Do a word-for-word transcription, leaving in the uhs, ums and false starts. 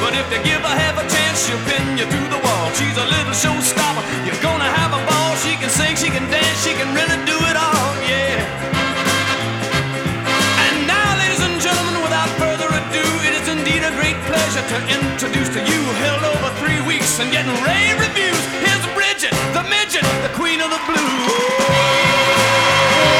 But if you give her half a chance, she'll pin you through the wall. She's a little showstopper, you're gonna have a ball. She can sing, she can dance, she can really do it all, yeah. And now, ladies and gentlemen, without further ado, it is indeed a great pleasure to introduce to you, held over three weeks and getting rave